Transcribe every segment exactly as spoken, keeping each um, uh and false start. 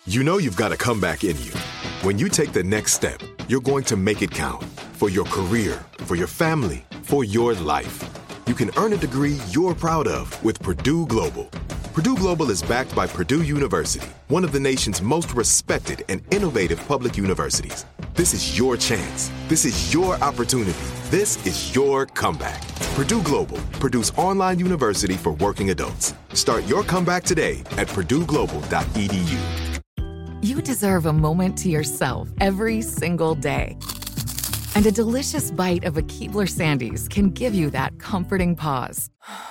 You know you've got a comeback in you. When you take the next step, you're going to make it count for your career, for your family, for your life. You can earn a degree you're proud of with Purdue Global. Purdue Global is backed by Purdue University, one of the nation's most respected and innovative public universities. This is your chance. This is your opportunity. This is your comeback. Purdue Global, Purdue's online university for working adults. Start your comeback today at purdue global dot e d u. You deserve a moment to yourself every single day. And a delicious bite of a Keebler Sandies can give you that comforting pause.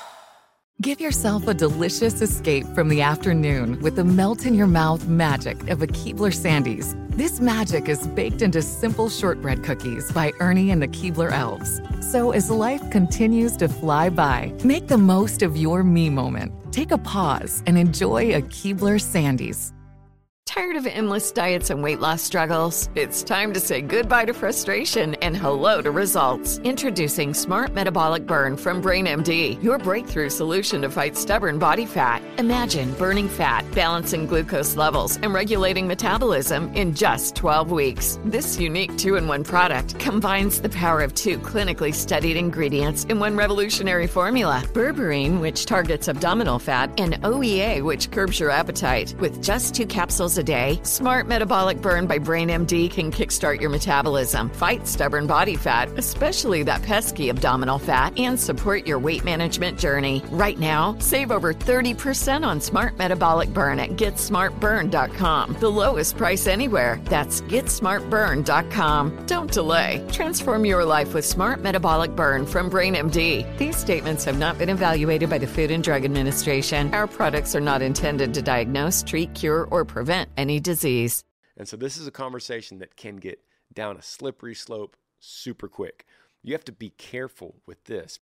Give yourself a delicious escape from the afternoon with the melt-in-your-mouth magic of a Keebler Sandies. This magic is baked into simple shortbread cookies by Ernie and the Keebler Elves. So as life continues to fly by, make the most of your me moment. Take a pause and enjoy a Keebler Sandies. Tired of endless diets and weight loss struggles? It's time to say goodbye to frustration and hello to results. Introducing Smart Metabolic Burn from BrainMD, your breakthrough solution to fight stubborn body fat. Imagine burning fat, balancing glucose levels, and regulating metabolism in just twelve weeks. This unique two-in-one product combines the power of two clinically studied ingredients in one revolutionary formula. Berberine, which targets abdominal fat, and O E A, which curbs your appetite. With just two capsules a day, Smart Metabolic Burn by BrainMD can kickstart your metabolism, fight stubborn body fat, especially that pesky abdominal fat, and support your weight management journey. Right now, save over thirty percent on Smart Metabolic Burn at get smart burn dot com. The lowest price anywhere. That's get smart burn dot com. Don't delay. Transform your life with Smart Metabolic Burn from BrainMD. These statements have not been evaluated by the Food and Drug Administration. Our products are not intended to diagnose, treat, cure, or prevent any disease. And so this is a conversation that can get down a slippery slope super quick. You have to be careful with this.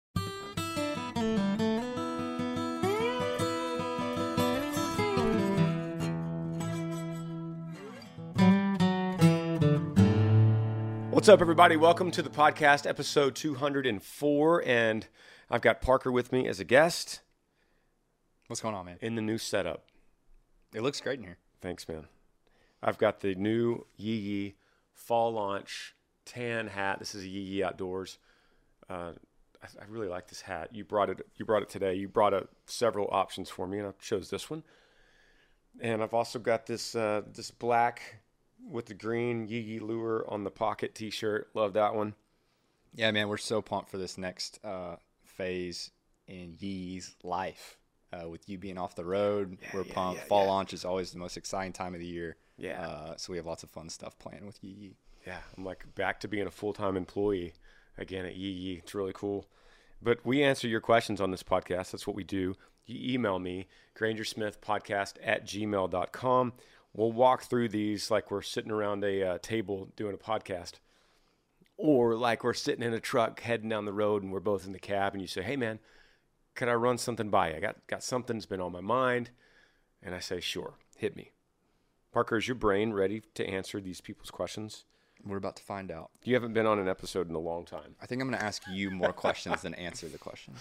What's up, everybody? Welcome to the podcast, episode two hundred four, and I've got Parker with me as a guest. What's going on, man? In the new setup. It looks great in here. Thanks, man. I've got the new Yee Yee fall launch tan hat. This is a Yee Yee Outdoors. Uh, I, I really like this hat. You brought it. You brought it today. You brought a, several options for me, and I chose this one. And I've also got this uh, this black with the green Yee Yee lure on the pocket T-shirt. Love that one. Yeah, man, we're so pumped for this next uh, phase in Yee Yee's life. Uh, with you being off the road, yeah, we're yeah, pumped. Yeah, Fall yeah. launch is always the most exciting time of the year. Yeah. Uh, so we have lots of fun stuff planned with Yee Yee. Yeah, I'm like back to being a full-time employee again at Yee Yee. It's really cool. But we answer your questions on this podcast. That's what we do. You email me, grangersmithpodcast at gmail dot com. We'll walk through these like we're sitting around a uh, table doing a podcast. Or like we're sitting in a truck heading down the road and we're both in the cab and you say, hey, man, could I run something by you? I got, got something that's been on my mind. And I say, sure, hit me. Parker, is your brain ready to answer these people's questions? We're about to find out. You haven't been on an episode in a long time. I think I'm going to ask you more questions than answer the questions.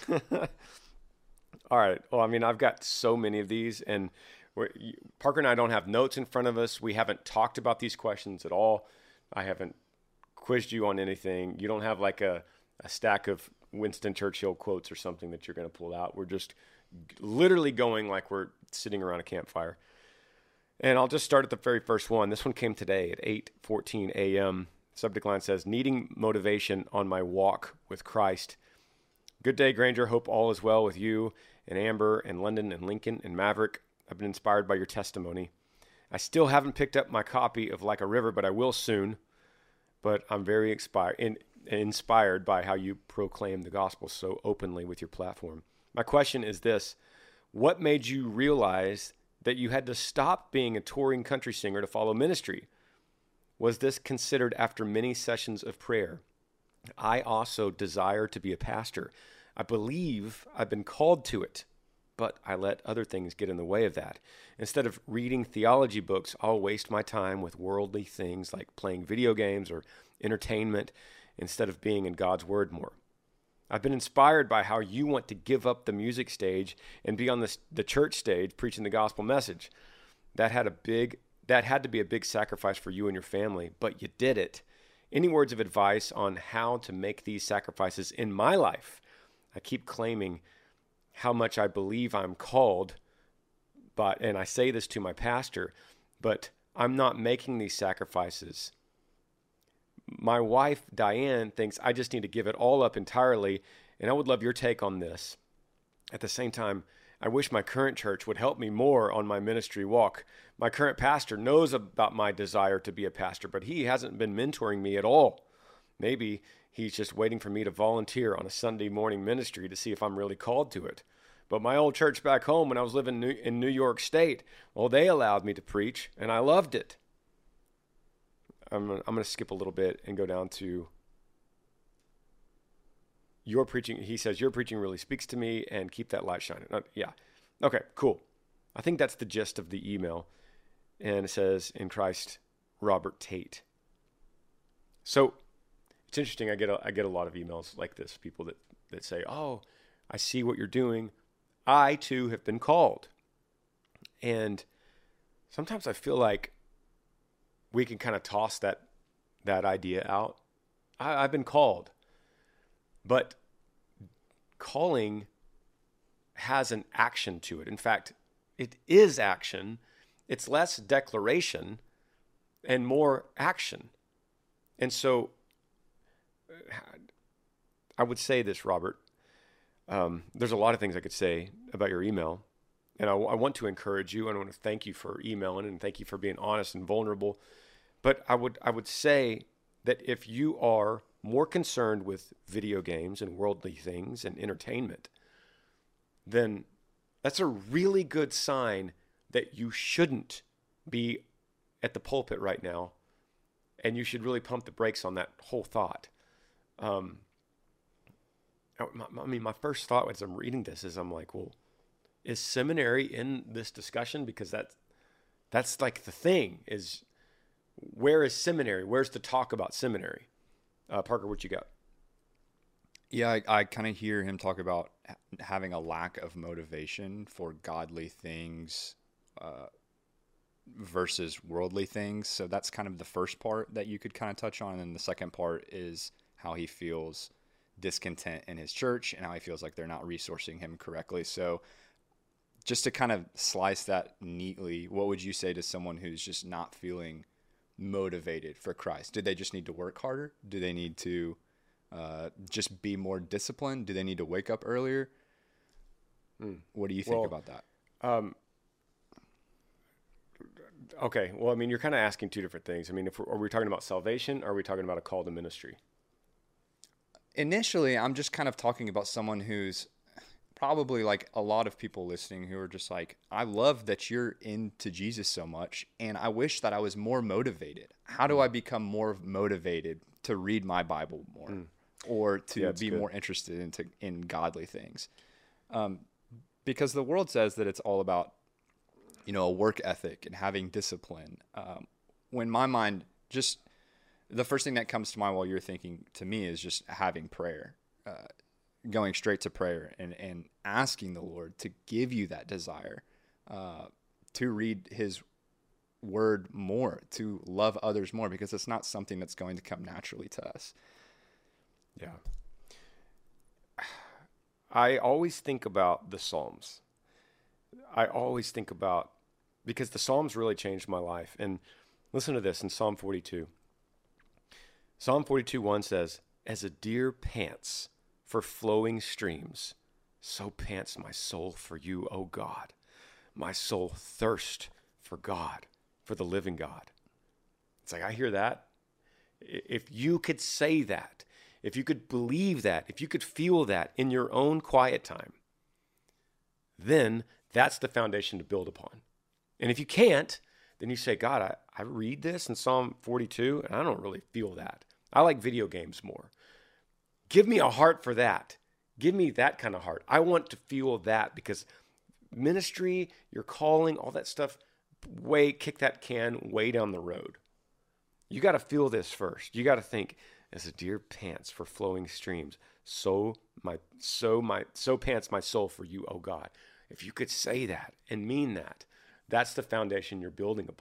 All right. Well, I mean, I've got so many of these. And we're, Parker and I don't have notes in front of us. We haven't talked about these questions at all. I haven't quizzed you on anything. You don't have like a, a stack of Winston Churchill quotes or something that you're going to pull out. We're just literally going like we're sitting around a campfire. And I'll just start at the very first one. This one came today at eight fourteen a.m. Subject line says, needing motivation on my walk with Christ. Good day, Granger. Hope all is well with you and Amber and London and Lincoln and Maverick. I've been inspired by your testimony. I still haven't picked up my copy of Like a River, but I will soon. But I'm very inspired. In, inspired by how you proclaim the gospel so openly with your platform. My question is this: what made you realize that you had to stop being a touring country singer to follow ministry? Was this considered after many sessions of prayer? I also desire to be a pastor. I believe I've been called to it, but I let other things get in the way of that. Instead of reading theology books, I'll waste my time with worldly things like playing video games or entertainment, instead of being in God's Word more. I've been inspired by how you want to give up the music stage and be on the, the church stage preaching the gospel message. That had a big that had to be a big sacrifice for you and your family, but you did it. Any words of advice on how to make these sacrifices in my life? I keep claiming how much I believe I'm called, but, and I say this to my pastor, but I'm not making these sacrifices. My wife, Diane, thinks I just need to give it all up entirely, and I would love your take on this. At the same time, I wish my current church would help me more on my ministry walk. My current pastor knows about my desire to be a pastor, but he hasn't been mentoring me at all. Maybe he's just waiting for me to volunteer on a Sunday morning ministry to see if I'm really called to it. But my old church back home when I was living in New York State, well, they allowed me to preach, and I loved it. I'm, I'm going to skip a little bit and go down to your preaching. He says, your preaching really speaks to me, and keep that light shining. Uh, yeah. Okay, cool. I think that's the gist of the email. And it says, in Christ, Robert Tate. So it's interesting. I get a, I get a lot of emails like this, people that, that say, oh, I see what you're doing. I too have been called. And sometimes I feel like we can kind of toss that, that idea out. I, I've been called. But calling has an action to it. In fact, it is action. It's less declaration and more action. And so I would say this, Robert. Um, there's a lot of things I could say about your email. And I, I want to encourage you, and I want to thank you for emailing, and thank you for being honest and vulnerable. But I would I would say that if you are more concerned with video games and worldly things and entertainment, then that's a really good sign that you shouldn't be at the pulpit right now, and you should really pump the brakes on that whole thought. Um, I mean, my first thought as I'm reading this is I'm like, well, is seminary in this discussion? Because that's, that's like the thing is, where is seminary? Where's the talk about seminary? Uh, Parker, what you got? Yeah, I, I kind of hear him talk about having a lack of motivation for godly things uh, versus worldly things. So that's kind of the first part that you could kind of touch on. And the second part is how he feels discontent in his church and how he feels like they're not resourcing him correctly. So just to kind of slice that neatly, what would you say to someone who's just not feeling motivated for Christ? Do they just need to work harder? Do they need to uh, just be more disciplined? Do they need to wake up earlier? Mm. What do you think well, about that? Um, okay. Well, I mean, you're kind of asking two different things. I mean, if we're, are we talking about salvation, or are we talking about a call to ministry? Initially, I'm just kind of talking about someone who's probably like a lot of people listening who are just like, I love that you're into Jesus so much, and I wish that I was more motivated. How do I become more motivated to read my Bible more mm. or to yeah, be good. more interested into, in godly things? Um, because the world says that it's all about, you know, a work ethic and having discipline. Um, when my mind just... The first thing that comes to mind while you're thinking to me is just having prayer, uh, going straight to prayer and, and asking the Lord to give you that desire uh, to read his word more, to love others more, because it's not something that's going to come naturally to us. Yeah. I always think about the Psalms. I always think about, because the Psalms really changed my life. And listen to this in Psalm forty-two. Psalm forty-two one says, as a deer pants for flowing streams, so pants my soul for you, O God. My soul thirsts for God, for the living God. It's like, I hear that. If you could say that, if you could believe that, if you could feel that in your own quiet time, then that's the foundation to build upon. And if you can't, then you say, God, I, I read this in Psalm forty-two, and I don't really feel that. I like video games more. Give me a heart for that. Give me that kind of heart. I want to feel that, because ministry, your calling, all that stuff, way, kick that can way down the road. You got to feel this first. You got to think, as a deer pants for flowing streams, so my so my so pants my soul for you, O God. If you could say that and mean that, that's the foundation you're building upon.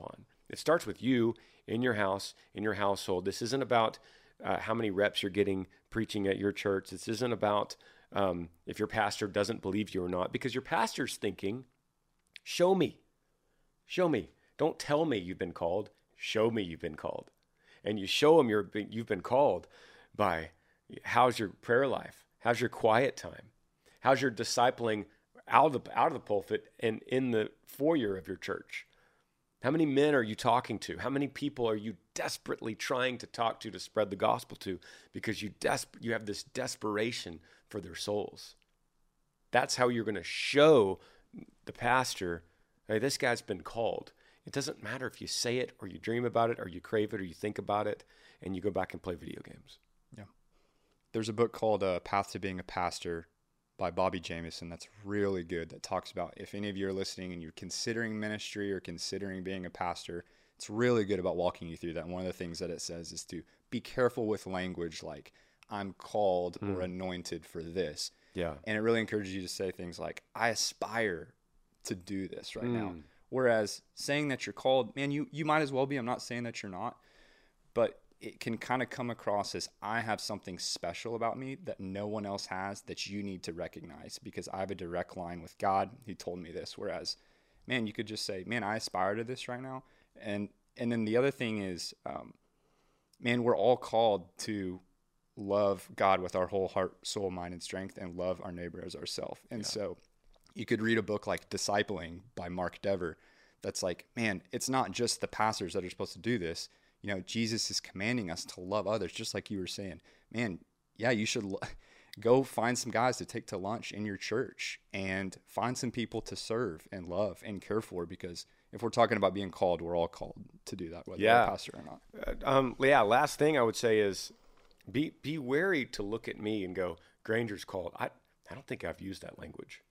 It starts with you in your house, in your household. This isn't about uh, how many reps you're getting preaching at your church. This isn't about um, if your pastor doesn't believe you or not, because your pastor's thinking, show me, show me. Don't tell me you've been called. Show me you've been called. And you show them you're, you've been called by how's your prayer life? How's your quiet time? How's your discipling out of the, out of the pulpit and in the foyer of your church? How many men are you talking to? How many people are you desperately trying to talk to to spread the gospel to because you des- you have this desperation for their souls? That's how you're going to show the pastor, hey, this guy's been called. It doesn't matter if you say it or you dream about it or you crave it or you think about it and you go back and play video games. Yeah. There's a book called uh, Path to Being a Pastor by Bobby Jamieson that's really good, that talks about if any of you are listening and you're considering ministry or considering being a pastor, it's really good about walking you through that. And one of the things that it says is to be careful with language like I'm called mm. or anointed for this. Yeah. And it really encourages you to say things like I aspire to do this right mm. now. Whereas saying that you're called, man, you, you might as well be. I'm not saying that you're not, but it can kind of come across as I have something special about me that no one else has that you need to recognize because I have a direct line with God. He told me this. Whereas, man, you could just say, man, I aspire to this right now. And and then the other thing is, um, man, we're all called to love God with our whole heart, soul, mind, and strength and love our neighbor as ourselves. And yeah. so you could read a book like Discipling by Mark Dever that's like, man, it's not just the pastors that are supposed to do this. You know, Jesus is commanding us to love others, just like you were saying. Man, yeah, you should lo- go find some guys to take to lunch in your church and find some people to serve and love and care for, because if we're talking about being called, we're all called to do that, whether yeah. we're a pastor or not. Uh, um, yeah, last thing I would say is be be wary to look at me and go, Granger's called. I, I don't think I've used that language.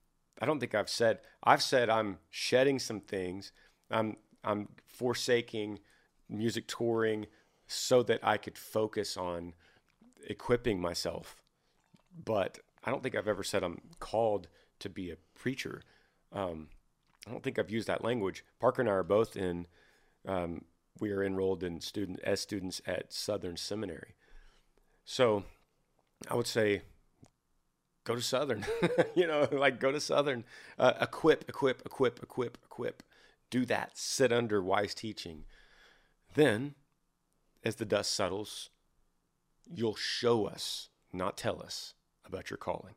I don't think I've said, I've said I'm shedding some things. I'm I'm forsaking music touring so that I could focus on equipping myself. But I don't think I've ever said I'm called to be a preacher. Um, I don't think I've used that language. Parker and I are both in, um, we are enrolled in student as students at Southern Seminary. So I would say, go to Southern, you know, like go to Southern, uh, equip, equip, equip, equip, equip, do that, sit under wise teaching. Then, as the dust settles, you'll show us, not tell us, about your calling.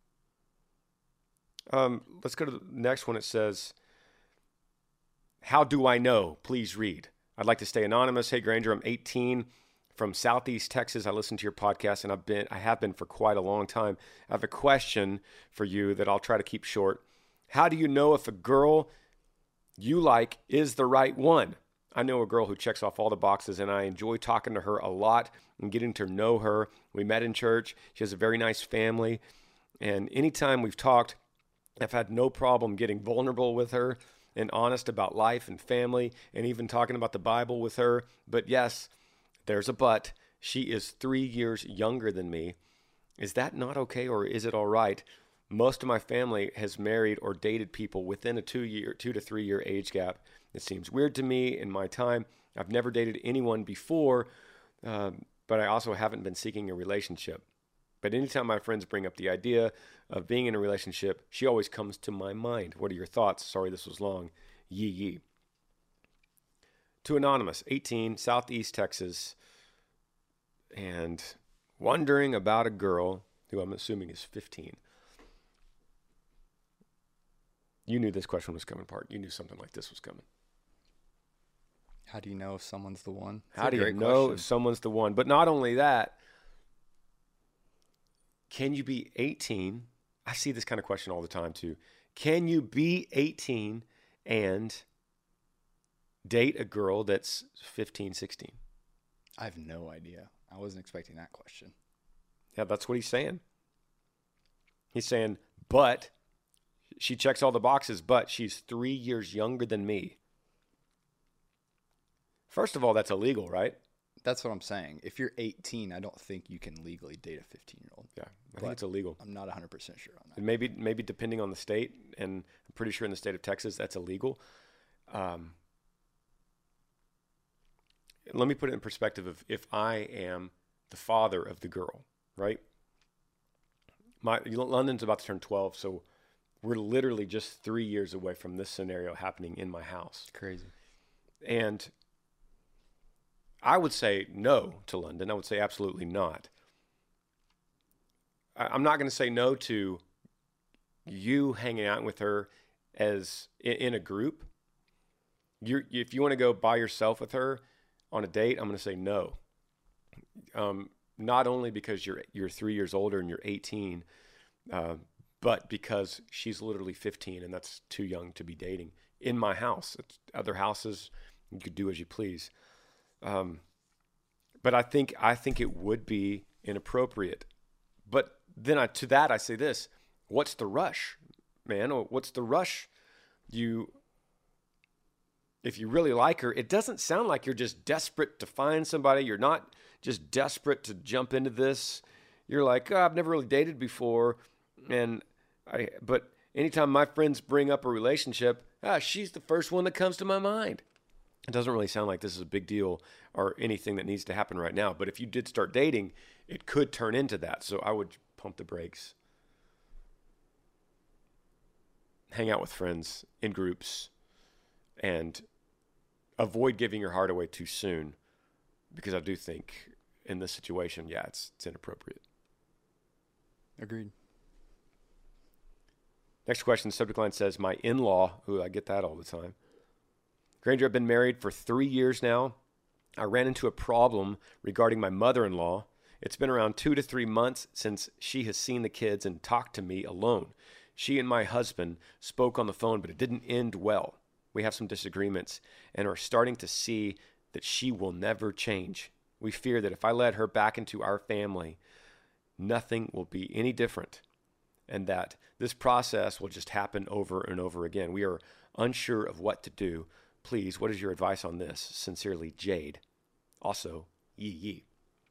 Um, let's go to the next one. It says, how do I know? Please read. I'd like to stay anonymous. Hey, Granger, I'm eighteen from Southeast Texas. I listen to your podcast, and I've been, I have been for quite a long time. I have a question for you that I'll try to keep short. How do you know if a girl you like is the right one? I know a girl who checks off all the boxes, and I enjoy talking to her a lot and getting to know her. We met in church. She has a very nice family. And anytime we've talked, I've had no problem getting vulnerable with her and honest about life and family and even talking about the Bible with her. But yes, there's a but. She is three years younger than me. Is that not okay, or is it all right? Most of my family has married or dated people within a two-year, two to three-year age gap. It seems weird to me in my time. I've never dated anyone before, uh, but I also haven't been seeking a relationship. But anytime my friends bring up the idea of being in a relationship, she always comes to my mind. What are your thoughts? Sorry, this was long. Yee yee. To Anonymous, eighteen, Southeast Texas, and wondering about a girl who I'm assuming is fifteen. You knew this question was coming, Park. You knew something like this was coming. How do you know if someone's the one? How do you know if someone's the one? But not only that, can you be eighteen? I see this kind of question all the time too. Can you be eighteen and date a girl that's fifteen, sixteen? I have no idea. I wasn't expecting that question. Yeah, that's what he's saying. He's saying, but she checks all the boxes, but she's three years younger than me. First of all, that's illegal, right? That's what I'm saying. If you're eighteen, I don't think you can legally date a fifteen-year-old. Yeah, I but think it's illegal. I'm not one hundred percent sure on that. And maybe, maybe depending on the state, and I'm pretty sure in the state of Texas that's illegal. Um, let me put it in perspective of if I am the father of the girl, right? My London's about to turn twelve, so we're literally just three years away from this scenario happening in my house. Crazy. And I would say no to London. I would say absolutely not. I'm not going to say no to you hanging out with her as in a group. You're, if you want to go by yourself with her on a date, I'm going to say no. Um, not only because you're you're three years older and you're eighteen, uh, but because she's literally fifteen and that's too young to be dating. In my house, it's other houses, you could do as you please. Um, but I think I think it would be inappropriate. But then I, to that I say this: what's the rush, man? What's the rush? You, if you really like her, it doesn't sound like you're just desperate to find somebody. You're not just desperate to jump into this. You're like, oh, I've never really dated before, and I. But anytime my friends bring up a relationship, ah, she's the first one that comes to my mind. It doesn't really sound like this is a big deal or anything that needs to happen right now. But if you did start dating, it could turn into that. So I would pump the brakes. Hang out with friends in groups and avoid giving your heart away too soon, because I do think in this situation, yeah, it's, it's inappropriate. Agreed. Next question, the subject line says, my in-law, who I get that all the time. Granger, I've been married for three years now. I ran into a problem regarding my mother-in-law. It's been around two to three months since she has seen the kids and talked to me alone. She and my husband spoke on the phone, but it didn't end well. We have some disagreements and are starting to see that she will never change. We fear that if I let her back into our family, nothing will be any different, and that this process will just happen over and over again. We are unsure of what to do. Please, what is your advice on this? Sincerely, Jade. Also, yee yee.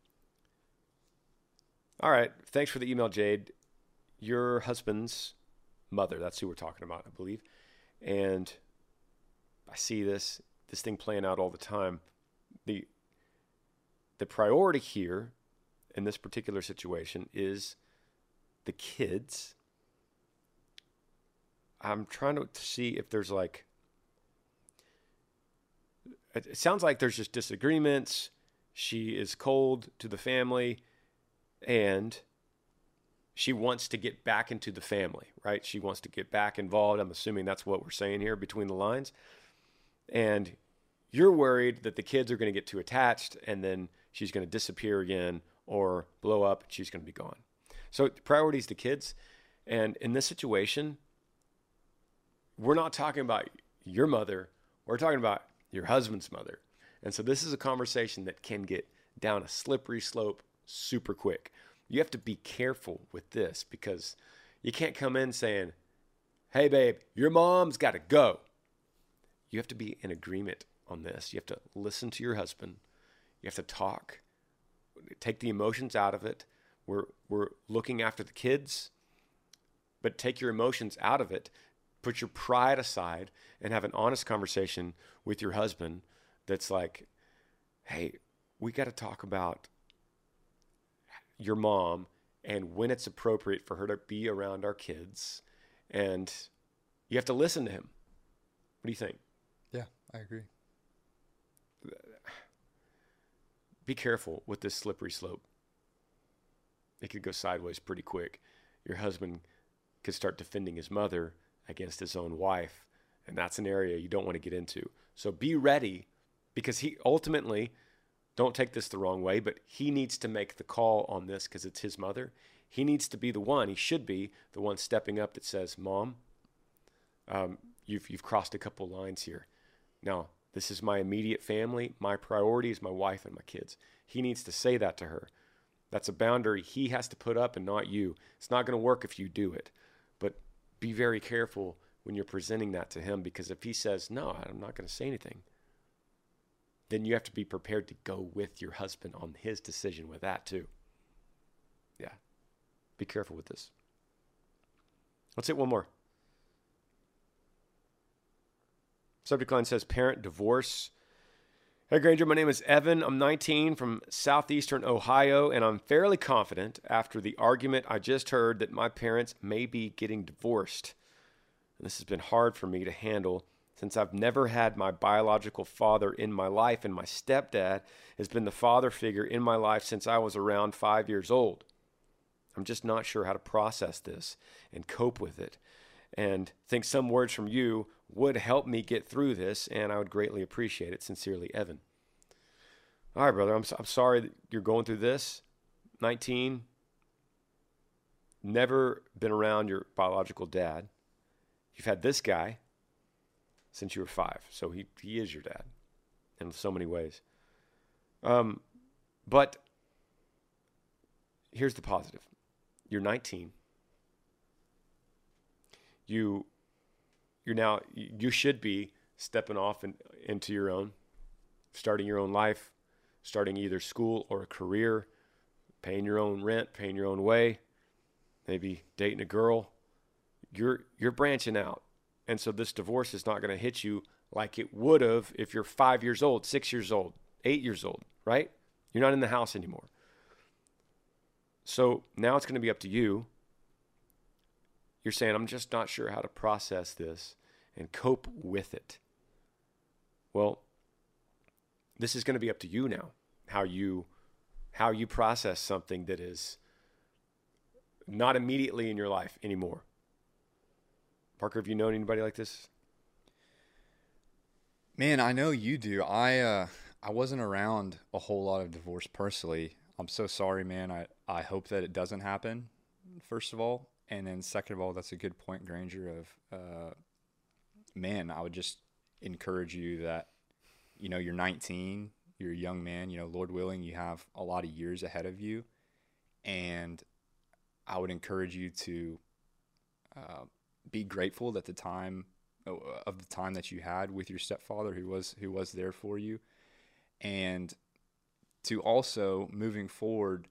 All right. Thanks for the email, Jade. Your husband's mother, that's who we're talking about, I believe. And I see this this thing playing out all the time. The the priority here in this particular situation is the kids. I'm trying to see if there's like, it sounds like there's just disagreements. She is cold to the family and she wants to get back into the family, right? She wants to get back involved. I'm assuming that's what we're saying here between the lines. And you're worried that the kids are going to get too attached and then she's going to disappear again or blow up and she's going to be gone. So priority is the kids. And in this situation, we're not talking about your mother. We're talking about your husband's mother. And so this is a conversation that can get down a slippery slope super quick. You have to be careful with this because you can't come in saying, hey, babe, your mom's got to go. You have to be in agreement on this. You have to listen to your husband. You have to talk. Take the emotions out of it. We're, we're looking after the kids, but take your emotions out of it. Put your pride aside and have an honest conversation with your husband that's like, hey, we got to talk about your mom and when it's appropriate for her to be around our kids. And you have to listen to him. What do you think? Yeah, I agree. Be careful with this slippery slope. It could go sideways pretty quick. Your husband could start defending his mother against his own wife, and that's an area you don't want to get into. So be ready, because he ultimately, don't take this the wrong way, but he needs to make the call on this because it's his mother. He needs to be the one, he should be the one stepping up that says, Mom, um, you've, you've crossed a couple lines here. Now, this is my immediate family. My priority is my wife and my kids. He needs to say that to her. That's a boundary he has to put up and not you. It's not going to work if you do it. But be very careful when you're presenting that to him, because if he says, no, I'm not going to say anything, then you have to be prepared to go with your husband on his decision with that too. Yeah. Be careful with this. Let's hit one more. Subject line says, parent divorce Hey, Granger, my name is Evan. I'm nineteen from southeastern Ohio, and I'm fairly confident after the argument I just heard that my parents may be getting divorced. And this has been hard for me to handle since I've never had my biological father in my life, and my stepdad has been the father figure in my life since I was around five years old. I'm just not sure how to process this and cope with it, and think some words from you would help me get through this, and I would greatly appreciate it. Sincerely, Evan. All right, brother, I'm, I'm sorry that you're going through this. nineteen, never been around your biological dad. You've had this guy since you were five, so he, he is your dad in so many ways. Um, but here's the positive. You're nineteen. You, you're now, you should be stepping off in, into your own, starting your own life, starting either school or a career, paying your own rent, paying your own way, maybe dating a girl. You're, you're branching out. And so this divorce is not going to hit you like it would have if you're five years old, six years old, eight years old, right? You're not in the house anymore. So now it's going to be up to you. You're saying, I'm just not sure how to process this and cope with it. Well, this is going to be up to you now, how you how you process something that is not immediately in your life anymore. Parker, have you known anybody like this? Man, I know you do. I uh, I wasn't around a whole lot of divorce personally. I'm so sorry, man. I, I hope that it doesn't happen, first of all. And then second of all, that's a good point, Granger, of, uh, man, I would just encourage you that, you know, you're nineteen, you're a young man, you know, Lord willing, you have a lot of years ahead of you. And I would encourage you to uh, be grateful that the time of the time that you had with your stepfather who was, who was there for you. And to also, moving forward,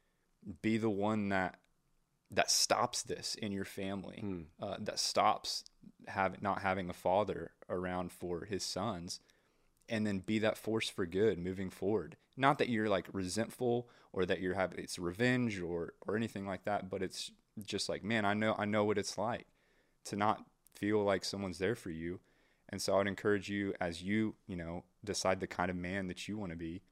be the one that that stops this in your family, hmm. uh, that stops have, not having a father around for his sons, and then be that force for good moving forward. Not that you're like resentful or that you're having it's revenge or or anything like that, but it's just like, man, I know I know what it's like to not feel like someone's there for you. And so I would encourage you, as you, you know, decide the kind of man that you want to be,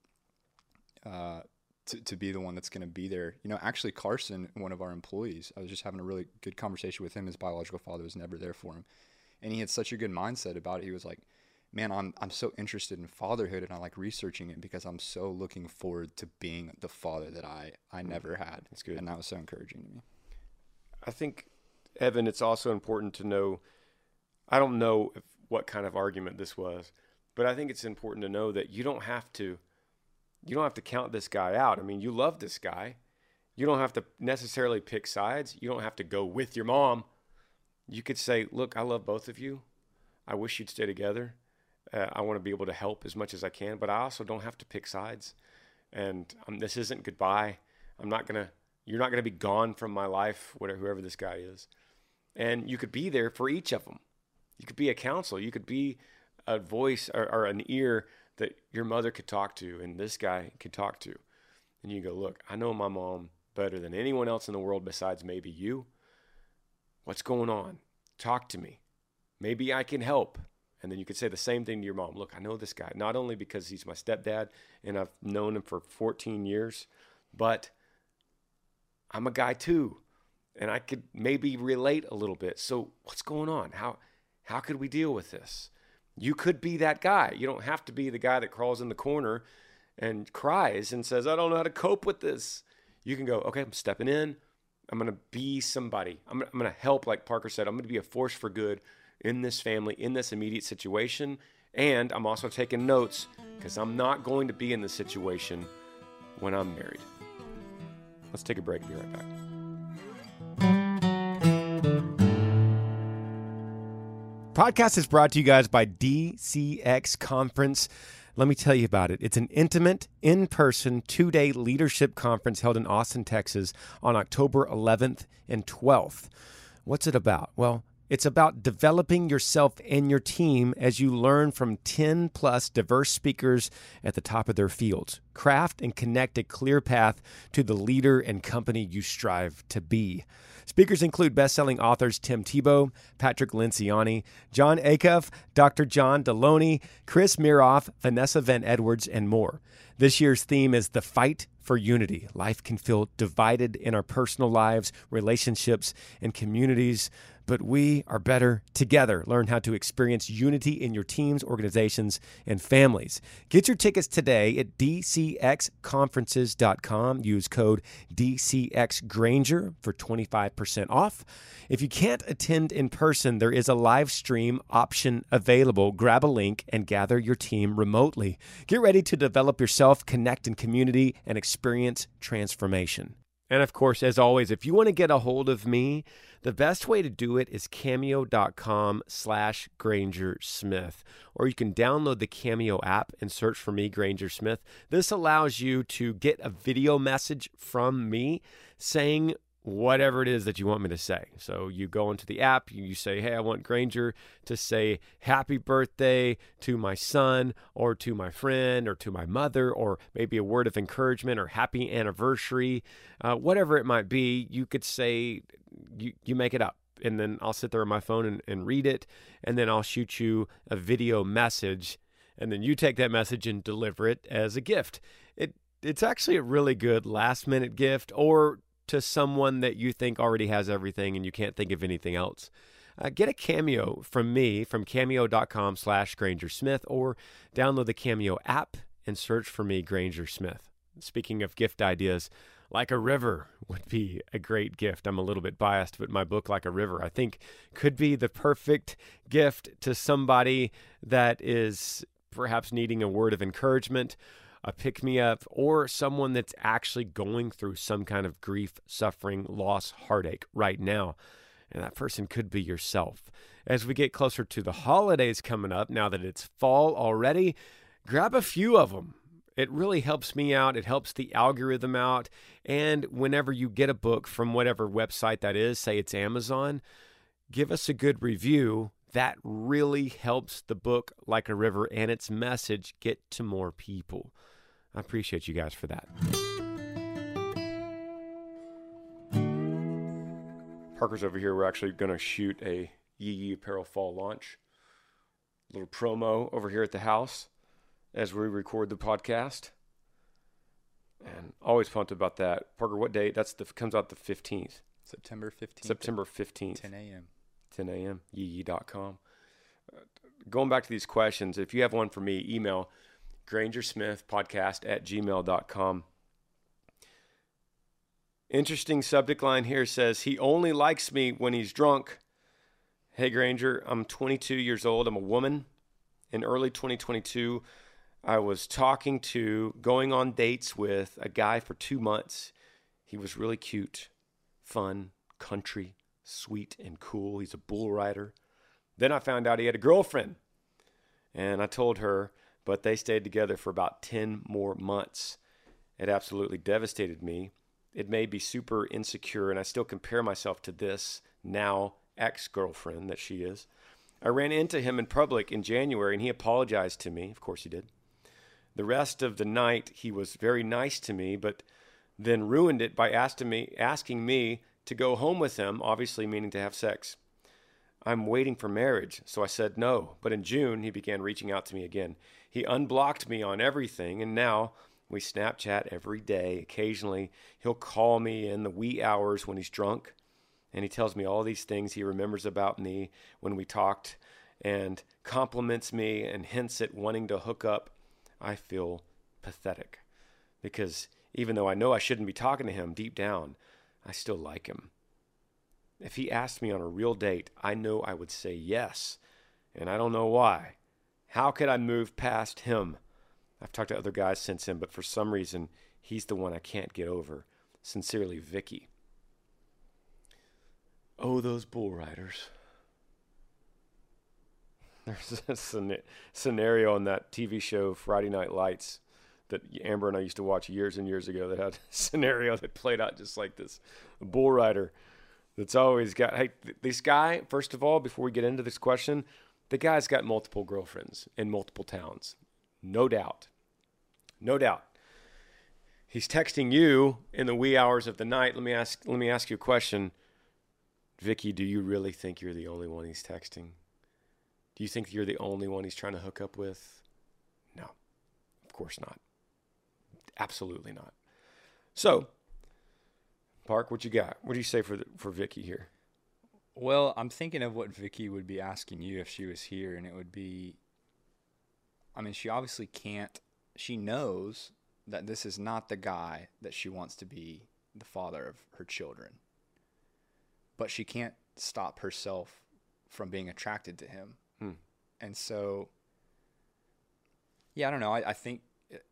uh, to, to be the one that's going to be there. You know, actually Carson, one of our employees, I was just having a really good conversation with him. His biological father was never there for him. And he had such a good mindset about it. He was like, man, I'm I'm so interested in fatherhood, and I like researching it because I'm so looking forward to being the father that I, I never had. That's good. And that was so encouraging to me. I think, Evan, it's also important to know, I don't know if, what kind of argument this was, but I think it's important to know that you don't have to, you don't have to count this guy out. I mean, you love this guy. You don't have to necessarily pick sides. You don't have to go with your mom. You could say, look, I love both of you. I wish you'd stay together. Uh, I want to be able to help as much as I can, but I also don't have to pick sides. And um, this isn't goodbye. I'm not going to, you're not going to be gone from my life, whatever, whoever this guy is. And you could be there for each of them. You could be a counsel. You could be a voice or, or an ear that your mother could talk to and this guy could talk to. And you go, look, I know my mom better than anyone else in the world besides maybe you. What's going on? Talk to me. Maybe I can help. And then you could say the same thing to your mom. Look, I know this guy, not only because he's my stepdad and I've known him for fourteen years, but I'm a guy too. And I could maybe relate a little bit. So what's going on? How how could we deal with this? You could be that guy. You don't have to be the guy that crawls in the corner and cries and says, I don't know how to cope with this. You can go, okay, I'm stepping in. I'm going to be somebody. I'm, I'm going to help, like Parker said. I'm going to be a force for good in this family, in this immediate situation. And I'm also taking notes because I'm not going to be in this situation when I'm married. Let's take a break and be right back. Podcast is brought to you guys by D C X Conference. Let me tell you about it. It's an intimate, in-person, two-day leadership conference held in Austin, Texas on October eleventh and twelfth. What's it about? Well, It's about developing yourself and your team as you learn from ten plus diverse speakers at the top of their fields. Craft and connect a clear path to the leader and company you strive to be. Speakers include best-selling authors Tim Tebow, Patrick Lenciani, John Acuff, Doctor John Deloney, Chris Miroff, Vanessa Van Edwards, and more. This year's theme is the fight for unity. Life can feel divided in our personal lives, relationships, and communities, but we are better together. Learn how to experience unity in your teams, organizations, and families. Get your tickets today at d c x conferences dot com. Use code D C X Granger for twenty-five percent off. If you can't attend in person, there is a live stream option available. Grab a link and gather your team remotely. Get ready to develop yourself, connect in community, and experience transformation. And of course, as always, if you want to get a hold of me, the best way to do it is cameo.com slash Granger Smith. Or you can download the Cameo app and search for me, Granger Smith. This allows you to get a video message from me saying whatever it is that you want me to say. So you go into the app, you say, hey, I want Granger to say happy birthday to my son or to my friend or to my mother, or maybe a word of encouragement or happy anniversary, uh, whatever it might be. You could say, you, you make it up. And then I'll sit there on my phone and, and read it. And then I'll shoot you a video message. And then you take that message and deliver it as a gift. It It's actually a really good last minute gift, or to someone that you think already has everything and you can't think of anything else. Uh, get a Cameo from me from cameo.com slash Granger Smith, or download the Cameo app and search for me, Granger Smith. Speaking of gift ideas, Like a River would be a great gift. I'm a little bit biased, but my book, Like a River, I think could be the perfect gift to somebody that is perhaps needing a word of encouragement, a pick-me-up, or someone that's actually going through some kind of grief, suffering, loss, heartache right now. And that person could be yourself. As we get closer to the holidays coming up, now that it's fall already, grab a few of them. It really helps me out. It helps the algorithm out. And whenever you get a book from whatever website that is, say it's Amazon, give us a good review. That really helps the book Like a River and its message get to more people. I appreciate you guys for that. Parker's over here. We're actually going to shoot a Yee Yee Apparel fall launch. A little promo over here at the house as we record the podcast. And always pumped about that. Parker, what date? That's the comes out the fifteenth. September fifteenth. September fifteenth. ten a.m. ten a.m. yee yee dot com. Uh, going back to these questions, if you have one for me, email grangersmithpodcast at gmail dot com. Interesting subject line here says, he only likes me when he's drunk. Hey, Granger, I'm twenty-two years old. I'm a woman. In early twenty twenty-two, I was talking to, going on dates with a guy for two months. He was really cute, fun, country, sweet, and cool. He's a bull rider. Then I found out he had a girlfriend. And I told her, but they stayed together for about ten more months. It absolutely devastated me. It made me super insecure, and I still compare myself to this now ex-girlfriend that she is. I ran into him in public in January, and he apologized to me. Of course he did. The rest of the night, he was very nice to me, but then ruined it by asking me, asking me to go home with him, obviously meaning to have sex. I'm waiting for marriage, so I said no. But in June, he began reaching out to me again. He unblocked me on everything, and now we Snapchat every day. Occasionally, he'll call me in the wee hours when he's drunk, and he tells me all these things he remembers about me when we talked, and compliments me and hints at wanting to hook up. I feel pathetic, because even though I know I shouldn't be talking to him deep down, I still like him. If he asked me on a real date, I know I would say yes, and I don't know why. How could I move past him? I've talked to other guys since him, but for some reason, he's the one I can't get over. Sincerely, Vicky. Oh, those bull riders. There's a scenario on that T V show, Friday Night Lights, that Amber and I used to watch years and years ago that had a scenario that played out just like this. A bull rider That's always got, hey, th- this guy, first of all, before we get into this question, the guy's got multiple girlfriends in multiple towns. No doubt. No doubt. He's texting you in the wee hours of the night. Let me ask, let me ask you a question. Vicky, do you really think you're the only one he's texting? Do you think you're the only one he's trying to hook up with? No, of course not. Absolutely not. So, Park, what you got? What do you say for the, for Vicky here? Well, I'm thinking of what Vicky would be asking you if she was here, and it would be, I mean, she obviously can't, she knows that this is not the guy that she wants to be the father of her children. But she can't stop herself from being attracted to him. Hmm. And so, yeah, I don't know. I, I think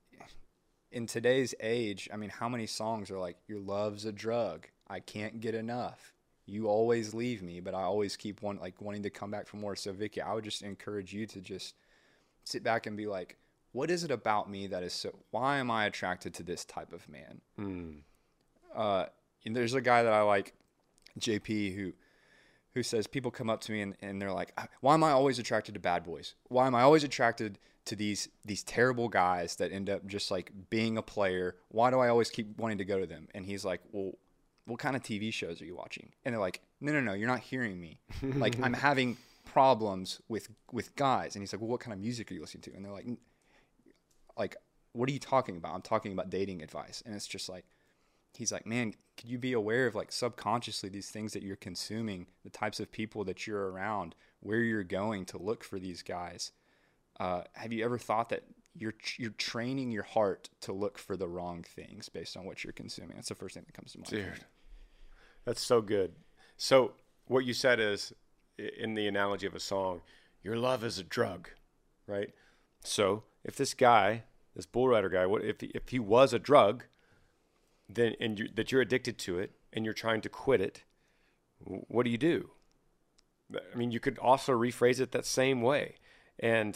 in today's age, I mean, how many songs are like, your love's a drug, I can't get enough, you always leave me, but I always keep want, like wanting to come back for more. So, Vicky, I would just encourage you to just sit back and be like, what is it about me that is so, why am I attracted to this type of man? Hmm. Uh, and there's a guy that I like, J P, who who says people come up to me and, and they're like, why am I always attracted to bad boys? Why am I always attracted to these these terrible guys that end up just like being a player? Why do I always keep wanting to go to them? And he's like, well, what kind of T V shows are you watching? And they're like, no, no, no, you're not hearing me. Like, I'm having problems with with guys. And he's like, well, what kind of music are you listening to? And they're like, like, what are you talking about? I'm talking about dating advice. And it's just like, he's like, man, could you be aware of like subconsciously these things that you're consuming, the types of people that you're around, where you're going to look for these guys? Uh, have you ever thought that you're you're training your heart to look for the wrong things based on what you're consuming? That's the first thing that comes to mind. Dude, that's so good. So what you said is, in the analogy of a song, your love is a drug, right? So if this guy, this bull rider guy, what if he, if he was a drug, then and you, that you're addicted to it and you're trying to quit it, what do you do? I mean, you could also rephrase it that same way. And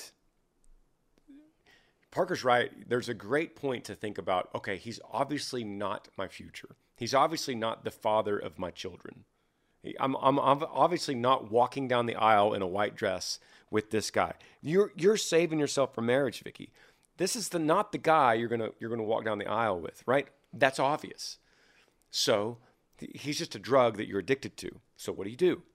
Parker's right. There's a great point to think about. Okay, he's obviously not my future. He's obviously not the father of my children. I'm, I'm, I'm obviously not walking down the aisle in a white dress with this guy. You're you're saving yourself for marriage, Vicky. This is the not the guy you're gonna you're gonna walk down the aisle with, right? That's obvious. So he's just a drug that you're addicted to. So what do you do?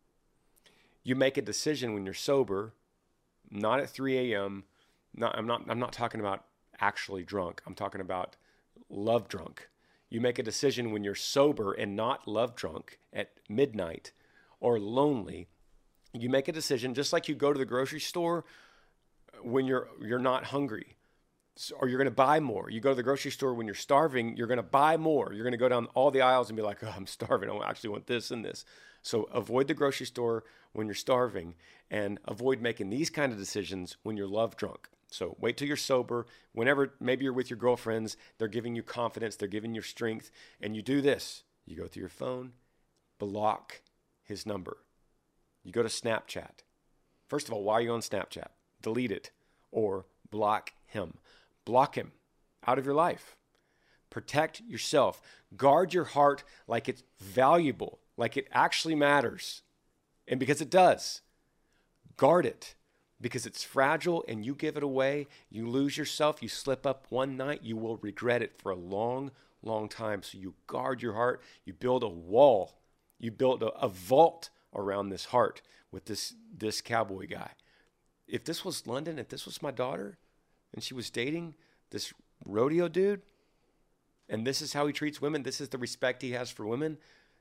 You make a decision when you're sober, not at three a.m. Not, I'm not I'm not talking about actually drunk. I'm talking about love drunk. You make a decision when you're sober and not love drunk at midnight or lonely. You make a decision just like you go to the grocery store when you're you're not hungry. So, or you're going to buy more. You go to the grocery store when you're starving, you're going to buy more. You're going to go down all the aisles and be like, oh, I'm starving. I actually want this and this. So avoid the grocery store when you're starving and avoid making these kind of decisions when you're love drunk. So wait till you're sober. Whenever maybe you're with your girlfriends, they're giving you confidence, they're giving you strength, and you do this. You go through your phone, block his number. You go to Snapchat. First of all, why are you on Snapchat? Delete it or block him. Block him out of your life. Protect yourself. Guard your heart like it's valuable, like it actually matters. And because it does, guard it. Because it's fragile and you give it away, you lose yourself, you slip up one night, you will regret it for a long, long time. So you guard your heart, you build a wall, you build a, a vault around this heart with this, this cowboy guy. If this was London, if this was my daughter, and she was dating this rodeo dude, and this is how he treats women, this is the respect he has for women,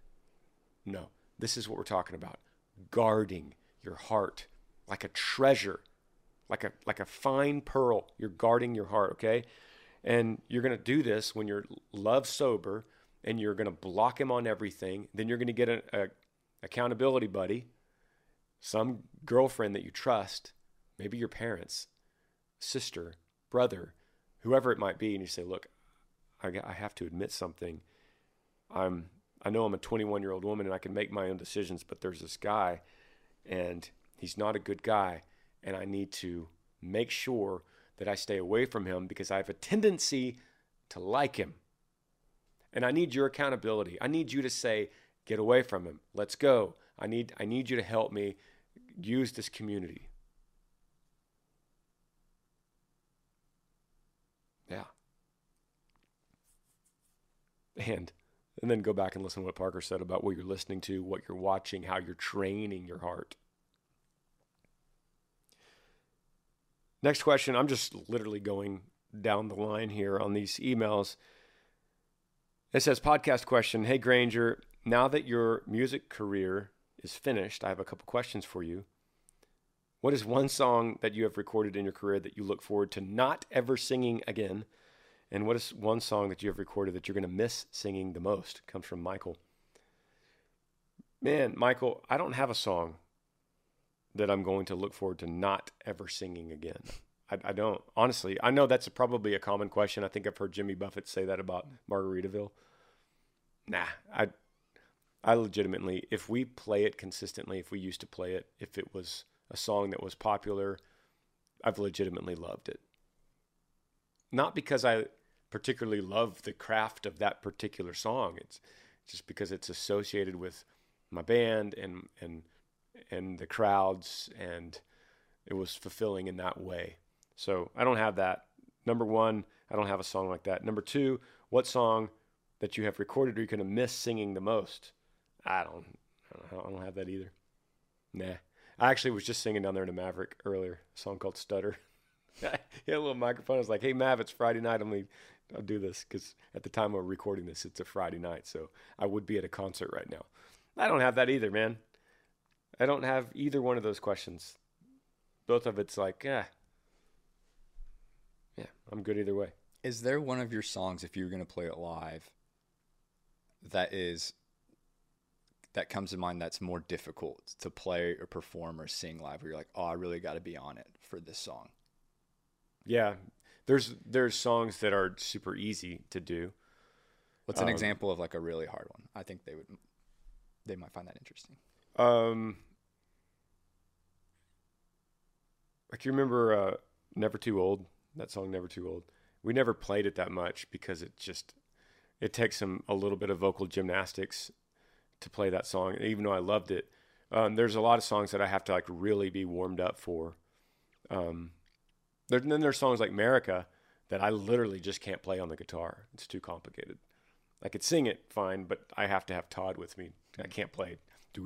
no, this is what we're talking about. Guarding your heart. Like a treasure, like a like a fine pearl. You're guarding your heart, okay? And you're going to do this when you're love sober, and you're going to block him on everything. Then you're going to get an a accountability buddy, some girlfriend that you trust, maybe your parents, sister, brother, whoever it might be, and you say, look, I, I have to admit something. I'm I know I'm a twenty-one-year-old woman, and I can make my own decisions, but there's this guy, and he's not a good guy, and I need to make sure that I stay away from him because I have a tendency to like him. And I need your accountability. I need you to say, Get away from him. Let's go. I need I need you to help me use this community. Yeah. And and then go back and listen to what Parker said about what you're listening to, what you're watching, how you're training your heart. Next question. I'm just literally going down the line here on these emails. It says, podcast question. Hey, Granger, now that your music career is finished, I have a couple questions for you. What is one song that you have recorded in your career that you look forward to not ever singing again? And what is one song that you have recorded that you're going to miss singing the most? Comes from Michael. Man, Michael, I don't have a song that I'm going to look forward to not ever singing again. I, I don't. Honestly, I know that's a, probably a common question. I think I've heard Jimmy Buffett say that about Margaritaville. Nah, I, I legitimately, if we play it consistently, if we used to play it, if it was a song that was popular, I've legitimately loved it. Not because I particularly love the craft of that particular song. It's just because it's associated with my band and and and the crowds, and it was fulfilling in that way. So I don't have that. Number one, I don't have a song like that. Number two, what song that you have recorded are you going to miss singing the most? I don't, I don't, I don't have that either. Nah. I actually was just singing down there in a Maverick earlier, a song called Stutter. He had a little microphone. I was like, hey, Mav, it's Friday night. I'm gonna, I'll do this because at the time we're recording this, it's a Friday night. So I would be at a concert right now. I don't have that either, man. I don't have either one of those questions. Both of it's like, yeah, yeah, I'm good either way. Is there one of your songs, if you were going to play it live, that is that comes to mind that's more difficult to play or perform or sing live, where you're like, oh, I really got to be on it for this song? Yeah, there's there's songs that are super easy to do. What's an um, example of like a really hard one? I think they would they might find that interesting. Um, like you remember uh, Never Too Old, that song Never Too Old? We never played it that much because it just, it takes some a little bit of vocal gymnastics to play that song, even though I loved it. Um, there's a lot of songs that I have to like really be warmed up for. Um, there, and then there's songs like America that I literally just can't play on the guitar. It's too complicated. I could sing it fine, but I have to have Todd with me. I can't play. I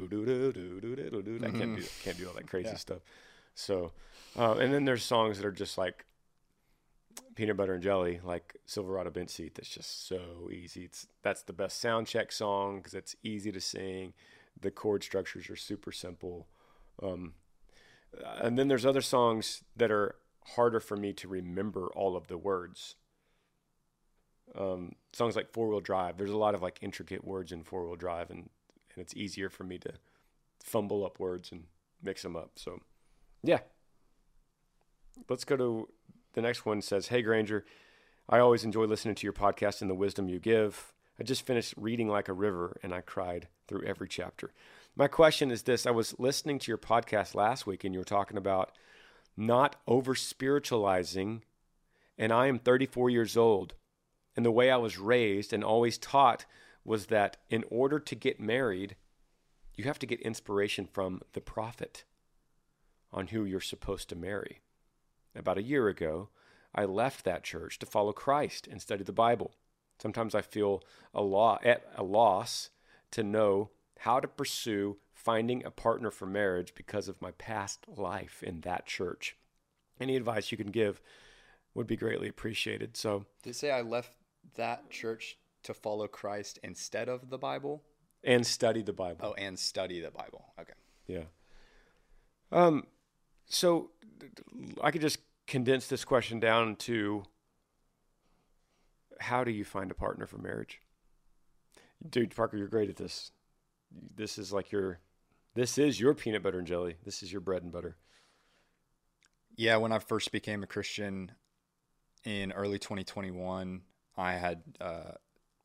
can't do can't do all that crazy yeah. stuff. So, uh, and then there's songs that are just like Peanut Butter and Jelly, like Silverado Bench Seat. That's just so easy. It's that's the best sound check song because it's easy to sing. The chord structures are super simple. Um, and then there's other songs that are harder for me to remember all of the words. Um, songs like Four Wheel Drive. There's a lot of like intricate words in Four Wheel Drive, and and it's easier for me to fumble up words and mix them up. So, yeah. Let's go to the next one. It says, hey, Granger, I always enjoy listening to your podcast and the wisdom you give. I just finished reading Like a River, and I cried through every chapter. My question is this. I was listening to your podcast last week, and you were talking about not over-spiritualizing, and I am thirty-four years old. And the way I was raised and always taught was that in order to get married, you have to get inspiration from the prophet on who you're supposed to marry. About a year ago, I left that church to follow Christ and study the Bible. Sometimes I feel a lo- at a loss to know how to pursue finding a partner for marriage because of my past life in that church. Any advice you can give would be greatly appreciated. So, did it say I left that church to follow Christ instead of the Bible? And study the Bible. Oh, and study the Bible. Okay. Yeah. Um. So I could just condense this question down to, how do you find a partner for marriage? Dude, Parker, you're great at this. This is like your, this is your peanut butter and jelly. This is your bread and butter. Yeah, when I first became a Christian in early twenty twenty-one, I had uh,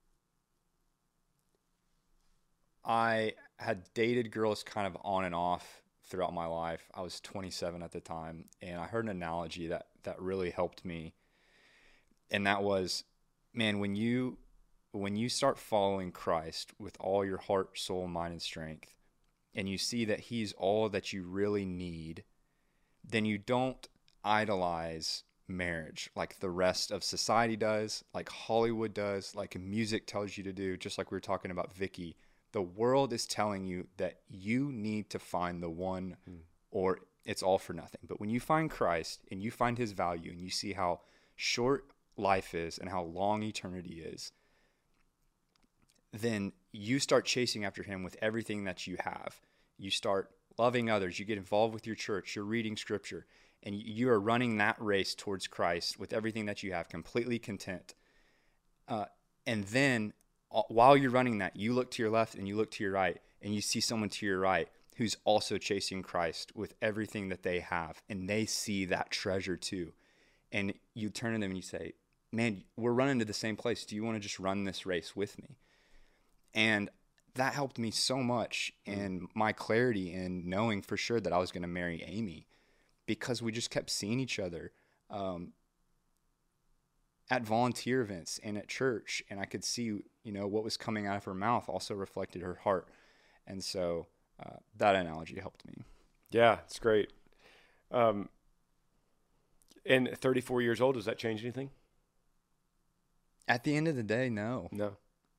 I had dated girls kind of on and off throughout my life. I was twenty-seven at the time, and I heard an analogy that that really helped me, and that was, man, when you when you start following Christ with all your heart, soul, mind, and strength, and you see that he's all that you really need, then you don't idolize marriage like the rest of society does, like Hollywood does, like music tells you to do, just like we were talking about Vicky. The world is telling you that you need to find the one mm. or it's all for nothing. But when you find Christ and you find his value and you see how short life is and how long eternity is, then you start chasing after him with everything that you have. You start loving others. You get involved with your church. You're reading scripture. And you are running that race towards Christ with everything that you have, completely content. Uh, and then uh, while you're running that, you look to your left and you look to your right, and you see someone to your right who's also chasing Christ with everything that they have. And they see that treasure too. And you turn to them and you say, man, we're running to the same place. Do you want to just run this race with me? And that helped me so much in my clarity in knowing for sure that I was going to marry Amy, because we just kept seeing each other um, at volunteer events and at church. And I could see, you know, what was coming out of her mouth also reflected her heart. And so uh, that analogy helped me. Yeah, it's great. Um, and thirty-four years old, does that change anything? At the end of the day, no. No.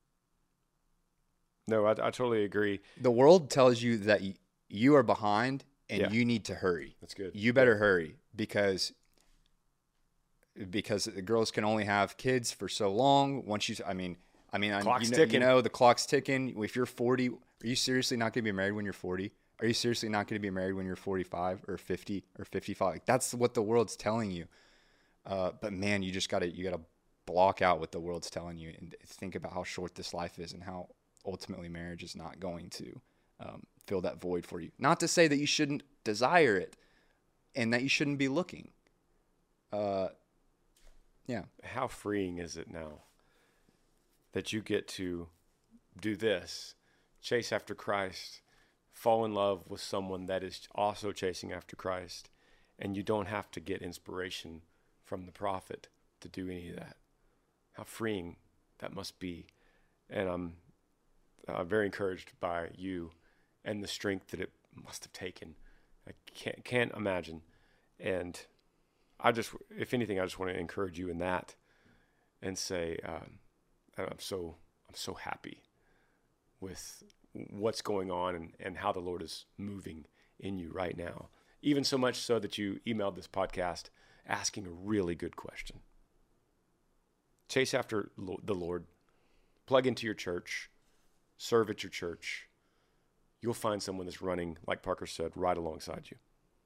No, I, I totally agree. The world tells you that y- you are behind and yeah. you need to hurry. That's good. You better hurry because because the girls can only have kids for so long. Once you, I mean, I mean, clock's you know, ticking. You know, the clock's ticking. If you're forty, are you seriously not going to be married when you're forty? Are you seriously not going to be married when you're forty-five or fifty or fifty-five? Like, that's what the world's telling you. Uh, but man, you just gotta you gotta block out what the world's telling you and think about how short this life is and how ultimately marriage is not going to um, fill that void for you. Not to say that you shouldn't desire it and that you shouldn't be looking. Uh, yeah. How freeing is it now that you get to do this, chase after Christ, fall in love with someone that is also chasing after Christ, and you don't have to get inspiration from the prophet to do any of that. How freeing that must be. And I'm uh, very encouraged by you and the strength that it must have taken. I can't, can't imagine. And I just, if anything, I just want to encourage you in that and say, um, I'm so, I'm so happy with what's going on and, and how the Lord is moving in you right now. Even so much so that you emailed this podcast asking a really good question. Chase after the Lord. Plug into your church. Serve at your church. You'll find someone that's running, like Parker said, right alongside you.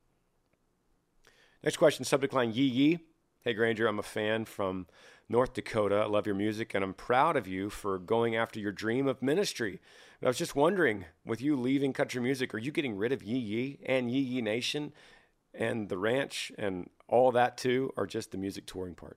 Next question, subject line, Yee Yee. Hey, Granger, I'm a fan from North Dakota. I love your music, and I'm proud of you for going after your dream of ministry. And I was just wondering, with you leaving country music, are you getting rid of Yee Yee and Yee Yee Nation and the ranch and all that too, or just the music touring part?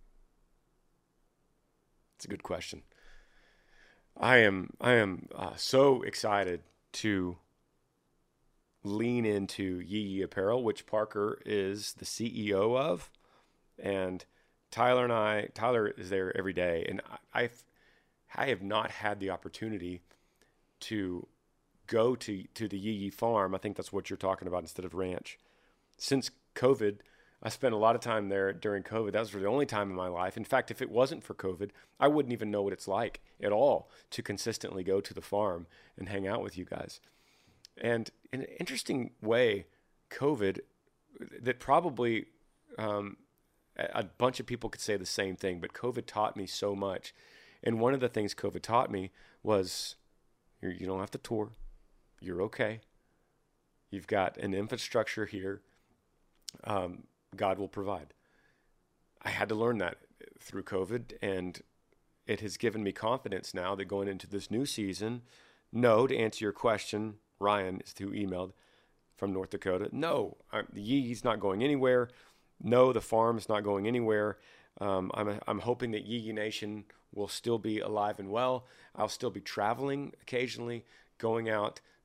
It's a good question. I am I am uh, so excited to lean into Yee Yee Apparel, which Parker is the C E O of, and Tyler and I, Tyler is there every day, and I, I've I have not had the opportunity to go to to the Yee Yee farm. I think that's what you're talking about instead of ranch. Since COVID, I spent a lot of time there during COVID. That was the only time in my life. In fact, if it wasn't for COVID, I wouldn't even know what it's like at all to consistently go to the farm and hang out with you guys. And in an interesting way, COVID, that probably um, a bunch of people could say the same thing, but COVID taught me so much. And one of the things COVID taught me was you're, you don't have to tour. You're okay. You've got an infrastructure here. Um, God will provide. I had to learn that through COVID, and it has given me confidence now that going into this new season, no, to answer your question, Ryan is who emailed from North Dakota. No, I'm, the Yee Yee's not going anywhere. No, the farm is not going anywhere. Um, I'm, I'm hoping that Yee Yee Nation will still be alive and well. I'll still be traveling occasionally, going out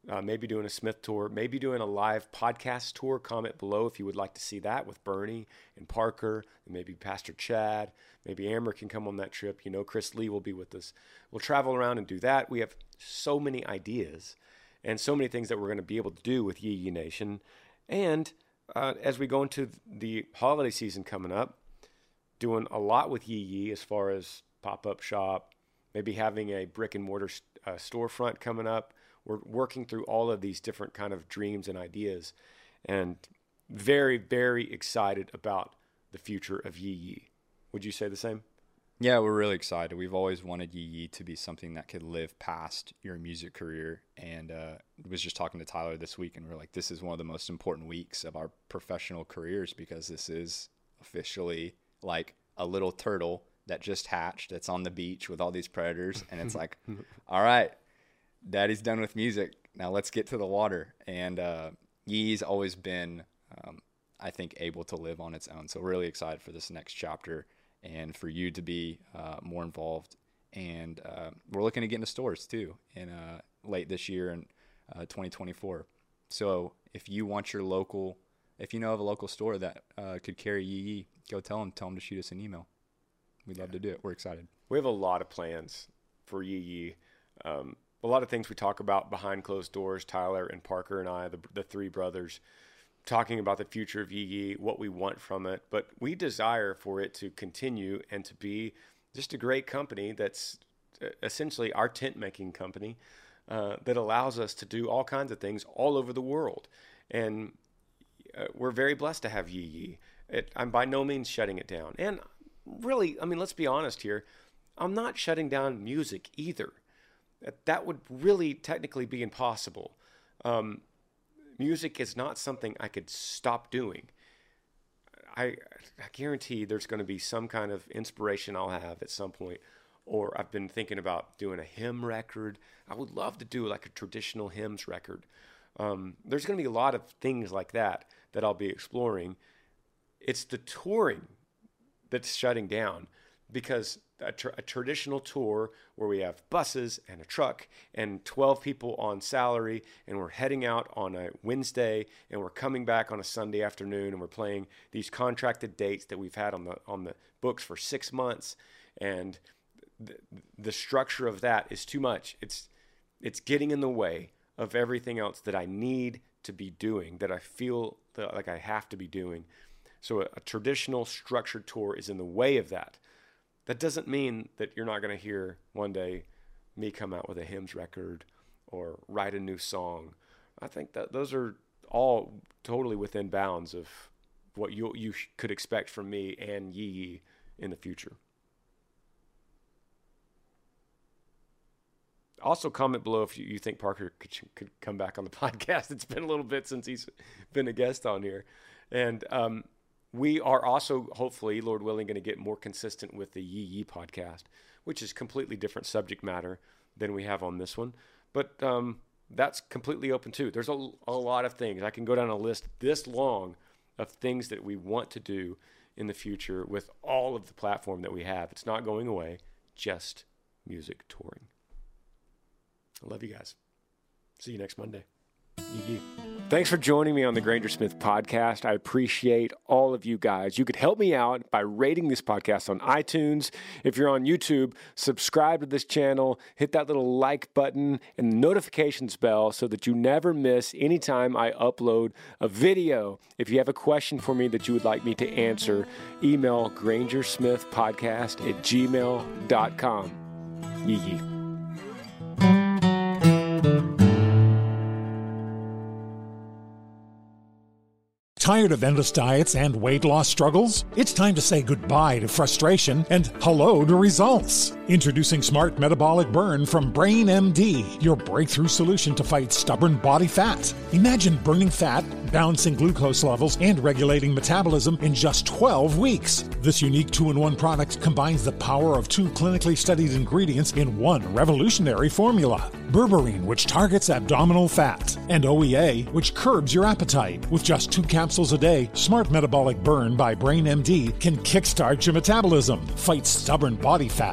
uh, maybe doing a Smith tour, maybe doing a live podcast tour. Comment below if you would like to see that with Bernie and Parker, and maybe Pastor Chad. Maybe Amber can come on that trip. You know, Chris Lee will be with us. We'll travel around and do that. We have so many ideas and so many things that we're going to be able to do with Yee Yee Nation. And uh, as we go into the holiday season coming up, doing a lot with Yee Yee as far as pop-up shop, maybe having a brick and mortar uh, storefront coming up. We're working through all of these different kind of dreams and ideas, and very, very excited about the future of Yee Yee. Would you say the same? Yeah, we're really excited. We've always wanted Yee Yee to be something that could live past your music career. And uh, was just talking to Tyler this week, and we're like, this is one of the most important weeks of our professional careers, because this is officially like a little turtle that just hatched that's on the beach with all these predators. And it's like, all right, Daddy's done with music. Now let's get to the water. And uh, Yee Yee's always been, um, I think, able to live on its own. So really excited for this next chapter and for you to be uh, more involved. And uh, we're looking to get into stores too in uh, late this year in uh, twenty twenty-four. So if you want your local, if you know of a local store that uh, could carry Yee Yee, go tell them, tell them to shoot us an email. We'd love yeah. to do it. We're excited. We have a lot of plans for Yee Yee. Um, a lot of things we talk about behind closed doors, Tyler and Parker and I, the, the three brothers, talking about the future of Yee Yee, what we want from it. But we desire for it to continue and to be just a great company that's essentially our tent-making company uh, that allows us to do all kinds of things all over the world. And uh, we're very blessed to have Yee Yee. It, I'm by no means shutting it down. And really, I mean, let's be honest here. I'm not shutting down music either. That would really technically be impossible. Um, music is not something I could stop doing. I, I guarantee there's going to be some kind of inspiration I'll have at some point. Or I've been thinking about doing a hymn record. I would love to do like a traditional hymns record. Um, there's going to be a lot of things like that that I'll be exploring. It's the touring that's shutting down, because a, tr- a traditional tour where we have buses and a truck and twelve people on salary, and we're heading out on a Wednesday and we're coming back on a Sunday afternoon, and we're playing these contracted dates that we've had on the on the books for six months, and the, the structure of that is too much. It's it's getting in the way of everything else that I need to be doing, that I feel that, like I have to be doing. So a, a traditional structured tour is in the way of that. That doesn't mean that you're not going to hear one day me come out with a hymns record or write a new song. I think that those are all totally within bounds of what you you could expect from me and Yee Yee in the future. Also, comment below if you, you think Parker could, could come back on the podcast. It's been a little bit since he's been a guest on here. And um, we are also, hopefully, Lord willing, going to get more consistent with the Yee Yee podcast, which is completely different subject matter than we have on this one. But um, that's completely open too. There's a, a lot of things. I can go down a list this long of things that we want to do in the future with all of the platform that we have. It's not going away, just music touring. I love you guys. See you next Monday. Yee Yee. Thanks for joining me on the Granger Smith podcast. I appreciate all of you guys. You could help me out by rating this podcast on iTunes. If you're on YouTube, subscribe to this channel, hit that little like button and the notifications bell so that you never miss any time I upload a video. If you have a question for me that you would like me to answer, email grangersmithpodcast at gmail dot com. Yee Yee. Tired of endless diets and weight loss struggles? It's time to say goodbye to frustration and hello to results. Introducing Smart Metabolic Burn from Brain M D, your breakthrough solution to fight stubborn body fat. Imagine burning fat, balancing glucose levels, and regulating metabolism in just twelve weeks. This unique two-in-one product combines the power of two clinically studied ingredients in one revolutionary formula. Berberine, which targets abdominal fat, and O E A, which curbs your appetite. With just two capsules a day, Smart Metabolic Burn by Brain M D can kickstart your metabolism, fight stubborn body fat, especially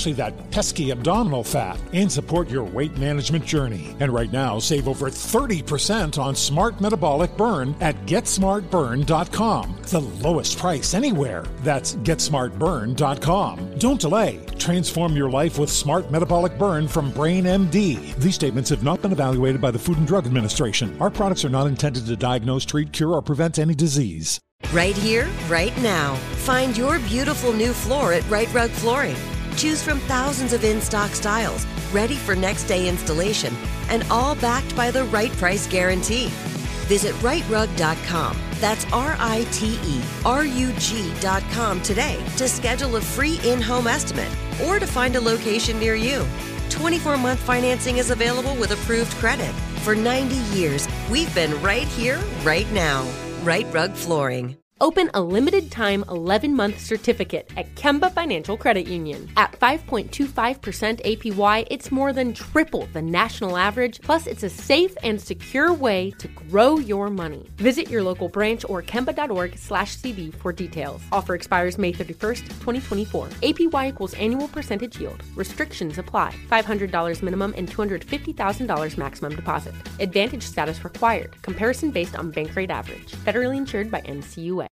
especially that pesky abdominal fat, and support your weight management journey. And right now, save over thirty percent on Smart Metabolic Burn at get smart burn dot com. The lowest price anywhere. That's get smart burn dot com. Don't delay. Transform your life with Smart Metabolic Burn from Brain M D. These statements have not been evaluated by the Food and Drug Administration. Our products are not intended to diagnose, treat, cure, or prevent any disease. Right here, right now. Find your beautiful new floor at Right Rug Flooring. Choose from thousands of in-stock styles, ready for next day installation, and all backed by the right price guarantee. Visit right rug dot com. That's R I T E R U G dot com today to schedule a free in-home estimate or to find a location near you. twenty-four month financing is available with approved credit. For ninety years, we've been right here, right now. Right Rug Flooring. Open a limited-time eleven-month certificate at Kemba Financial Credit Union. At five point two five percent A P Y, it's more than triple the national average, plus it's a safe and secure way to grow your money. Visit your local branch or kemba.org slash CD for details. Offer expires May thirty-first, twenty twenty-four. A P Y equals annual percentage yield. Restrictions apply. five hundred dollars minimum and two hundred fifty thousand dollars maximum deposit. Advantage status required. Comparison based on bank rate average. Federally insured by N C U A.